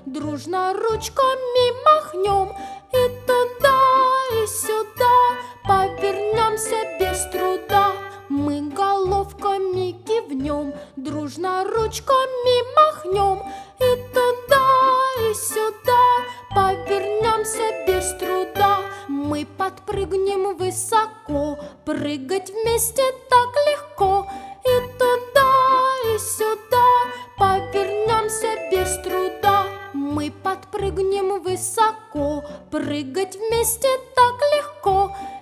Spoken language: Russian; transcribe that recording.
дружно ручками махнем. И туда, и сюда повернемся без труда. Мы головками кивнем, дружно ручками махнем. И туда, и сюда повернемся без труда. Мы подпрыгнем высоко, прыгать вместе так легко. И туда, и сюда повернемся без труда. Мы подпрыгнем высоко, прыгать вместе так легко.